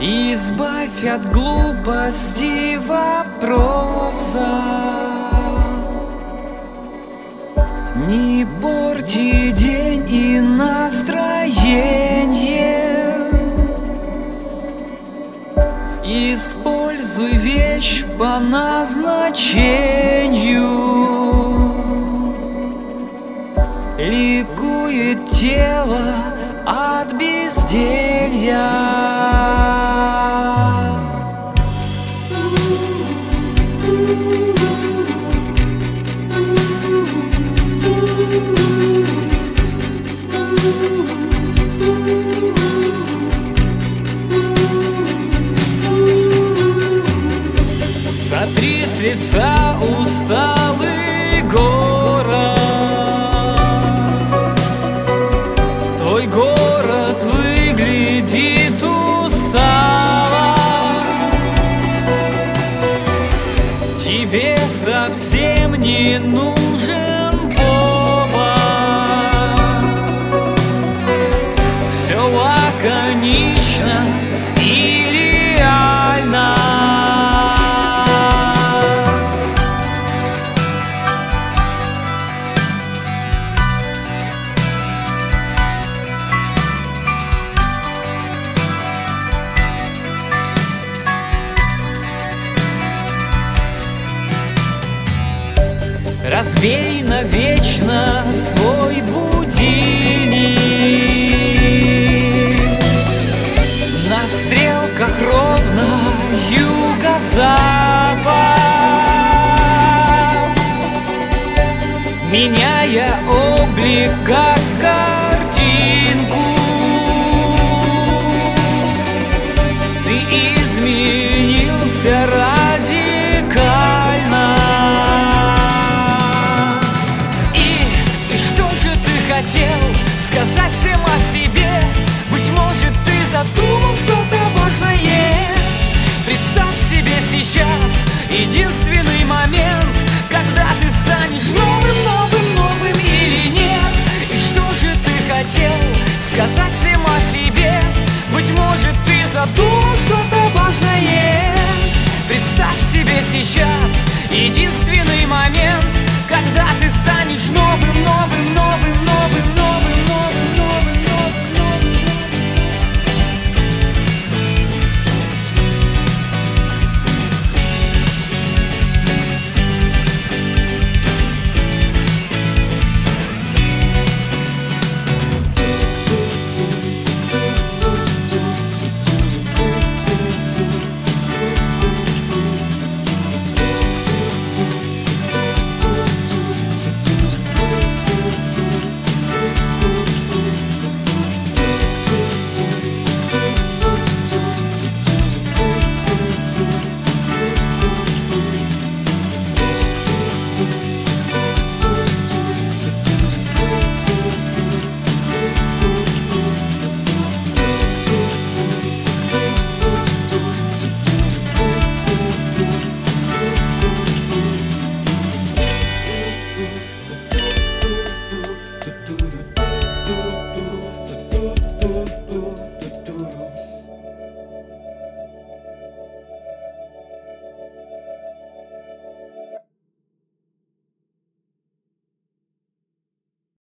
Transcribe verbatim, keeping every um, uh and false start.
Избавь от глупости вопроса, не порти день и настроение. Используй вещь по назначению. Ликует тело от безделья. Сотри с лица усталый город. Твой город выглядит устало. Тебе совсем не нужен повод. Все лаконично и реально. Разбей навечно свой будильник. На стрелках ровно юго-запад, меняя облик как картинку. Ты изменился радикально. Хотел сказать всем о себе. Быть может, ты задумал что-то важное. Представь себе сейчас единственный момент, когда ты станешь новым, новым, новым или нет. И что же ты хотел сказать всем о себе? Быть может, ты задумал